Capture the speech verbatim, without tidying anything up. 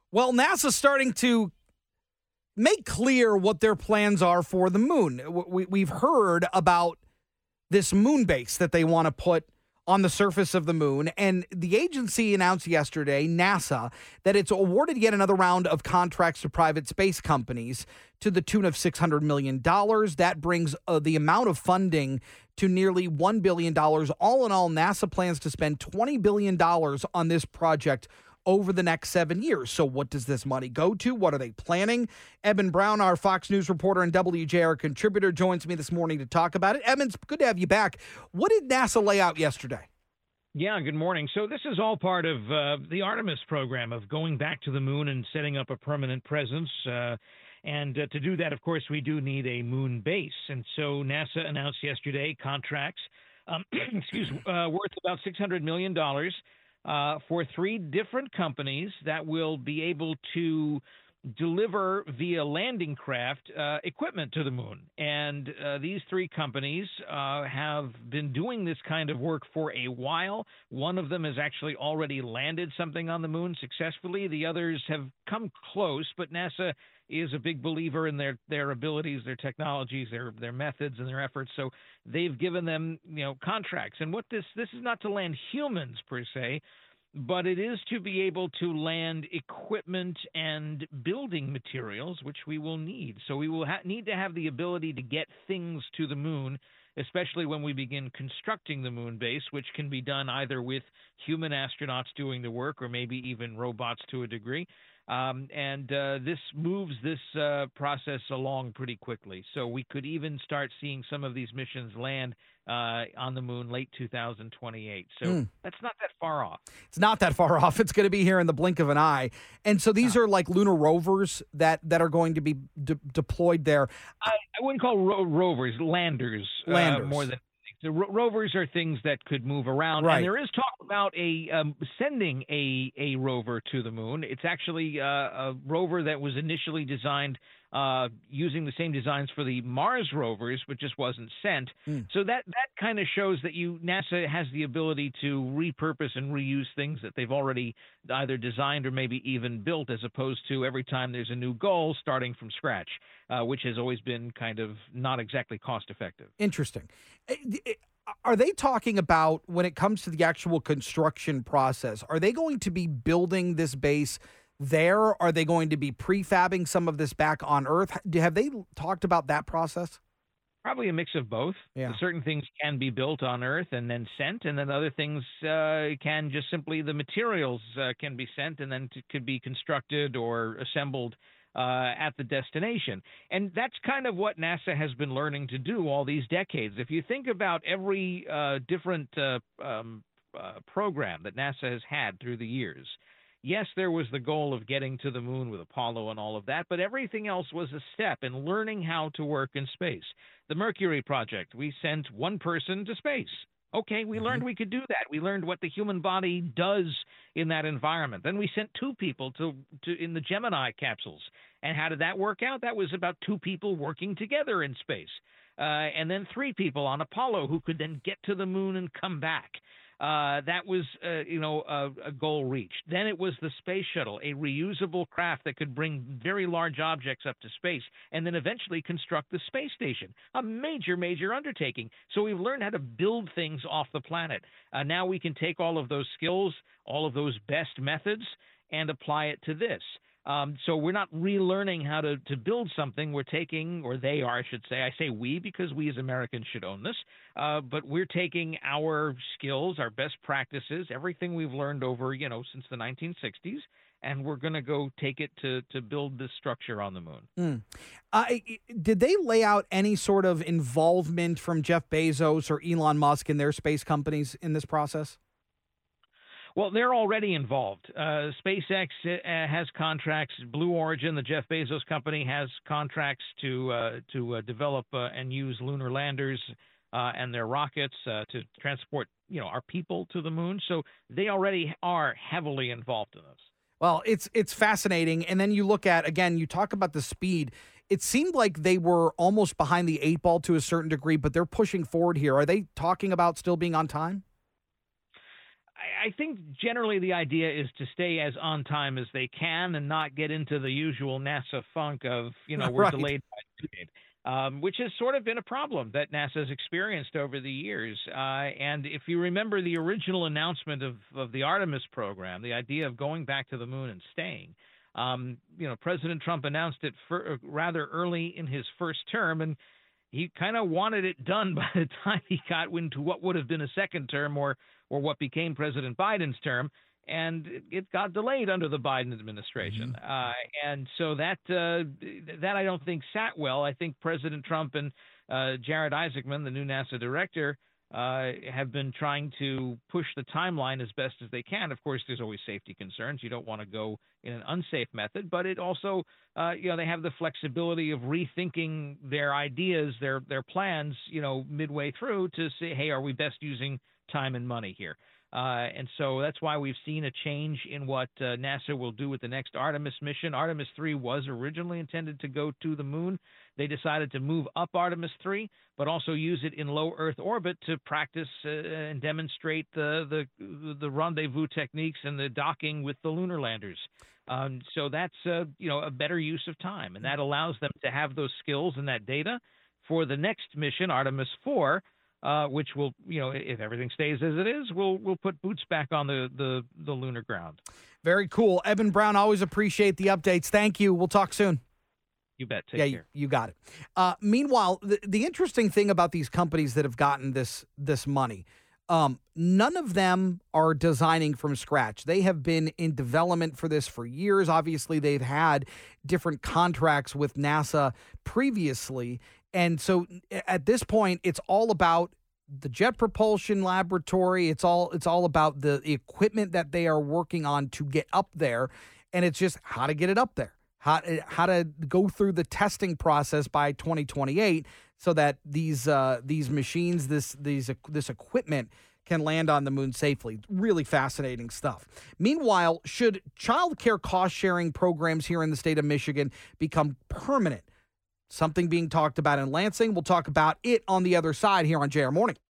Well, NASA's starting to make clear what their plans are for the moon. We, we've heard about this moon base that they want to put on the surface of the moon. And the agency announced yesterday, NASA, that it's awarded yet another round of contracts to private space companies to the tune of six hundred million dollars. That brings uh, the amount of funding to nearly one billion dollars. All in all, NASA plans to spend twenty billion dollars on this project over the next seven years. So what does this money go to? What are they planning? Eben Brown, our Fox News reporter and W J R contributor, joins me this morning to talk about it. Eben, it's good to have you back. What did NASA lay out yesterday? Yeah, good morning. So this is all part of uh, the Artemis program of going back to the moon and setting up a permanent presence. Uh, and uh, to do that, of course, we do need a moon base. And so NASA announced yesterday contracts, um, excuse, uh, worth about six hundred million dollars. Uh, for three different companies that will be able to deliver via landing craft uh, equipment to the moon. And uh, these three companies uh, have been doing this kind of work for a while. One of them has actually already landed something on the moon successfully. The others have come close, but NASA is a big believer in their, their abilities, their technologies, their their methods, and their efforts. So they've given them, you know, contracts. And what this this is not to land humans per se, but it is to be able to land equipment and building materials, which we will need. So we will ha- need to have the ability to get things to the moon, especially when we begin constructing the moon base, which can be done either with human astronauts doing the work or maybe even robots to a degree. Um, and uh, this moves this uh, process along pretty quickly. So we could even start seeing some of these missions land uh, on the moon late two thousand twenty-eight. So mm. that's not that far off. It's not that far off. It's going to be here in the blink of an eye. And so these uh, are like lunar rovers that, that are going to be de- deployed there. I, I wouldn't call ro- rovers, landers, landers. Uh, more than The ro- rovers are things that could move around, right. And there is talk about a um, sending a a rover to the moon. It's actually uh, a rover that was initially designed uh, using the same designs for the Mars rovers, but just wasn't sent. Mm. So that that kind of shows that you NASA has the ability to repurpose and reuse things that they've already either designed or maybe even built, as opposed to every time there's a new goal starting from scratch, uh, which has always been kind of not exactly cost effective. Interesting. Are they talking about, when it comes to the actual construction process, are they going to be building this base there? Are they going to be prefabbing some of this back on Earth? Have they talked about that process? Probably a mix of both. Yeah. Certain things can be built on Earth and then sent, and then other things uh, can just simply, the materials uh, can be sent and then t- could be constructed or assembled Uh, at the destination. And that's kind of what NASA has been learning to do all these decades. If you think about every uh, different uh, um, uh, program that NASA has had through the years, yes, there was the goal of getting to the moon with Apollo and all of that, but everything else was a step in learning how to work in space. The Mercury project, we sent one person to space. Okay, we learned we could do that. We learned what the human body does in that environment. Then we sent two people to, to in the Gemini capsules. And how did that work out? That was about two people working together in space. Uh, and then three people on Apollo who could then get to the moon and come back. Uh, that was, uh, you know, a, a goal reached. Then it was the space shuttle, a reusable craft that could bring very large objects up to space and then eventually construct the space station, a major, major undertaking. So we've learned how to build things off the planet. Uh, now we can take all of those skills, all of those best methods, and apply it to this. Um, so we're not relearning how to, to build something. We're taking, or they are, I should say, I say we because we as Americans should own this, uh, but we're taking our skills, our best practices, everything we've learned over, you know, since the nineteen sixties, and we're going to go take it to, to build this structure on the moon. Mm. Uh, did they lay out any sort of involvement from Jeff Bezos or Elon Musk and their space companies in this process? Well, they're already involved. Uh, SpaceX uh, has contracts. Blue Origin, the Jeff Bezos company, has contracts to uh, to uh, develop uh, and use lunar landers uh, and their rockets uh, to transport, you know, our people to the moon. So they already are heavily involved in this. Well, it's it's fascinating. And then you look at, again, you talk about the speed. It seemed like they were almost behind the eight ball to a certain degree, but they're pushing forward here. Are they talking about still being on time? I think generally the idea is to stay as on time as they can and not get into the usual NASA funk of, you know, we're Right. delayed by a decade, um, which has sort of been a problem that NASA has experienced over the years. Uh, and if you remember the original announcement of, of the Artemis program, the idea of going back to the moon and staying, um, you know, President Trump announced it for, rather early in his first term, and he kind of wanted it done by the time he got into what would have been a second term or or what became President Biden's term, and it got delayed under the Biden administration. Mm-hmm. Uh, and so that uh, that I don't think sat well. I think President Trump and uh, Jared Isaacman, the new NASA director, uh, have been trying to push the timeline as best as they can. Of course, there's always safety concerns. You don't want to go in an unsafe method, but it also, uh, you know, they have the flexibility of rethinking their ideas, their their plans, you know, midway through to say, hey, are we best using time and money here? Uh, and so that's why we've seen a change in what uh, NASA will do with the next Artemis mission. Artemis three was originally intended to go to the moon. They decided to move up Artemis three, but also use it in low Earth orbit to practice uh, and demonstrate the, the the rendezvous techniques and the docking with the lunar landers. Um, so that's uh, you know a better use of time, and that allows them to have those skills and that data for the next mission, Artemis four. Uh, which will, you know, if everything stays as it is, we'll we'll put boots back on the, the, the lunar ground. Very cool. Eben Brown, always appreciate the updates. Thank you. We'll talk soon. You bet. Take yeah, care. You, you got it. Uh, meanwhile, the, the interesting thing about these companies that have gotten this this money, um, none of them are designing from scratch. They have been in development for this for years. Obviously, they've had different contracts with NASA previously. And so at this point, it's all about the Jet Propulsion Laboratory. It's all it's all about the equipment that they are working on to get up there. And it's just how to get it up there, how, how to go through the testing process by twenty twenty-eight so that these uh, these machines, this these this equipment can land on the moon safely. Really fascinating stuff. Meanwhile, should child care cost-sharing programs here in the state of Michigan become permanent? Something being talked about in Lansing. We'll talk about it on the other side here on J R Morning.